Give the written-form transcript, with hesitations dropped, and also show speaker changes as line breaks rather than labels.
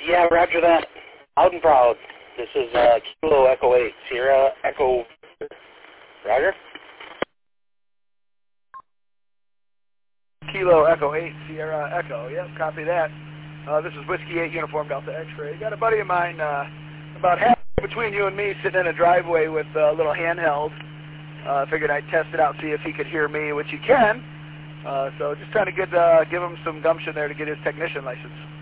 Yeah, roger that. Loud and proud. This is Kilo Echo 8, Sierra Echo. Roger.
Kilo Echo 8, Sierra Echo. Yep, copy that. This is Whiskey 8 Uniform Delta X-Ray. Got a buddy of mine about half between you and me sitting in a driveway with a little handheld. Figured I'd test it out, see if he could hear me, which he can. So just trying to give him some gumption there to get his technician license.